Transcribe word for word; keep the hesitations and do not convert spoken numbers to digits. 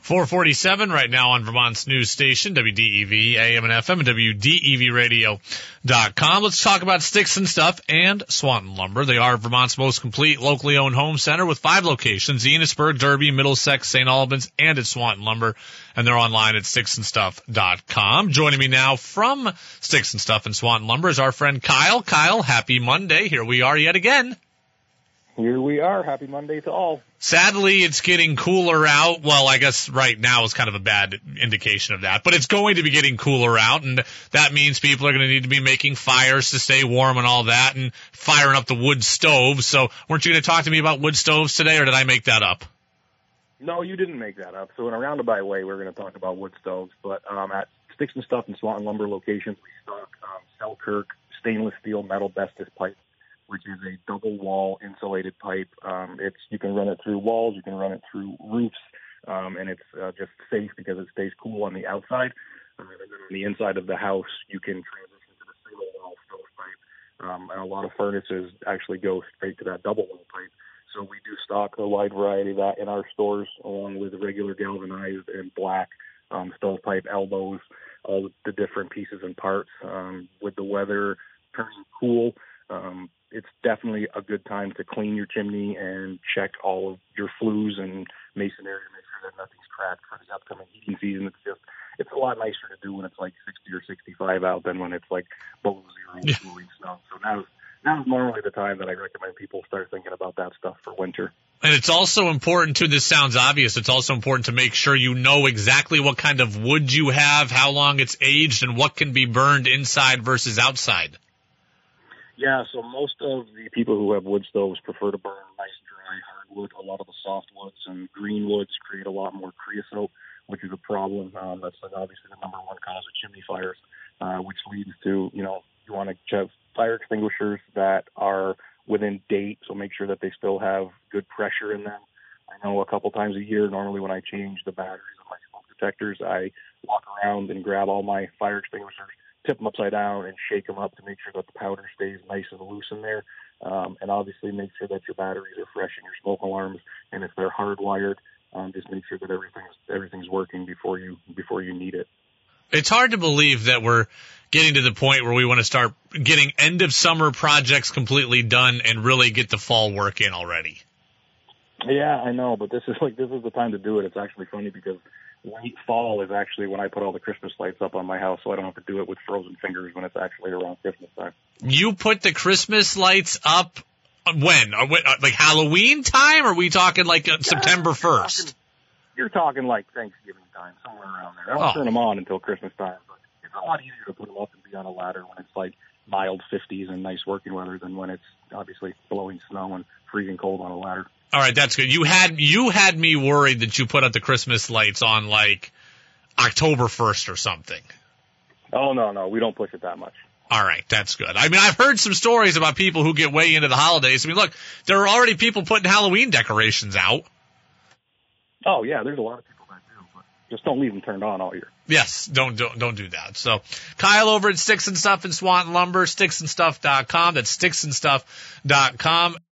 four forty-seven right now on Vermont's news station, W D E V, A M and F M, and W D E V radio dot com. Let's talk about Sticks and Stuff and Swanton Lumber. They are Vermont's most complete locally owned home center with five locations, Enosburg, Derby, Middlesex, Saint Albans, and at Swanton Lumber. And they're online at sticks and stuff dot com. Joining me now from Sticks and Stuff and Swanton Lumber is our friend Kyle. Kyle, happy Monday. Here we are yet again. Here we are. Happy Monday to all. Sadly, it's getting cooler out. Well, I guess right now is kind of a bad indication of that, but it's going to be getting cooler out, and that means people are going to need to be making fires to stay warm and all that, and firing up the wood stoves. So weren't you going to talk to me about wood stoves today, or did I make that up? No, you didn't make that up. So in a roundabout way, we're going to talk about wood stoves, but um, at Sticks and Stuff and Swanton Lumber locations, we stock um, Selkirk stainless steel metal Bestis pipe, which is a double wall insulated pipe. Um, it's you can run it through walls, you can run it through roofs, um, and it's uh, just safe because it stays cool on the outside. Um, and then on the inside of the house, you can transition to the single wall stovepipe, um, and a lot of furnaces actually go straight to that double wall pipe. So we do stock a wide variety of that in our stores, along with regular galvanized and black um, stovepipe elbows, all the different pieces and parts. Um, with the weather turning cool, um, it's definitely a good time to clean your chimney and check all of your flues and masonry to make sure that nothing's cracked for the upcoming heating season. It's just, it's a lot nicer to do when it's like sixty or sixty-five out than when it's like below zero and cooling snow. So now, now's normally the time that I recommend people start thinking about that stuff for winter. And it's also important, too, this sounds obvious, it's also important to make sure you know exactly what kind of wood you have, how long it's aged, and what can be burned inside versus outside. Yeah, so most of the people who have wood stoves prefer to burn nice, dry hardwood. A lot of the softwoods and green woods create a lot more creosote, which is a problem. Um, that's like obviously the number one cause of chimney fires, uh, which leads to, you know, you want to have fire extinguishers that are within date, so make sure that they still have good pressure in them. I know a couple times a year, normally when I change the batteries of my smoke detectors, I walk around and grab all my fire extinguishers, tip them upside down, and shake them up to make sure that the powder stays nice and loose in there. Um, and obviously make sure that your batteries are fresh in your smoke alarms, and if they're hardwired, um, just make sure that everything's everything's working before you before you need it. It's hard to believe that we're getting to the point where we want to start getting end of summer projects completely done and really get the fall work in already. Yeah, I know, but this is like this is the time to do it. It's actually funny because late fall is actually when I put all the Christmas lights up on my house, so I don't have to do it with frozen fingers when it's actually around Christmas time. You put the Christmas lights up when? Like Halloween time, or are we talking like uh, September first? You're talking like Thanksgiving time, somewhere around there. I don't Oh. turn them on until Christmas time, but it's a lot easier to put them up and be on a ladder when it's like mild fifties and nice working weather than when it's obviously blowing snow and freezing cold on a ladder. All right, that's good. You had you had me worried that you put up the Christmas lights on like October first or something. Oh, no, no, we don't push it that much. All right, that's good. I mean, I've heard some stories about people who get way into the holidays. I mean, look, there are already people putting Halloween decorations out. Oh, yeah, there's a lot of people that do, but just don't leave them turned on all year. Yes, don't don't don't do that. So, Kyle over at Sticks and Stuff and Swanton Lumber, sticks and stuff dot com. That's sticks and stuff dot com.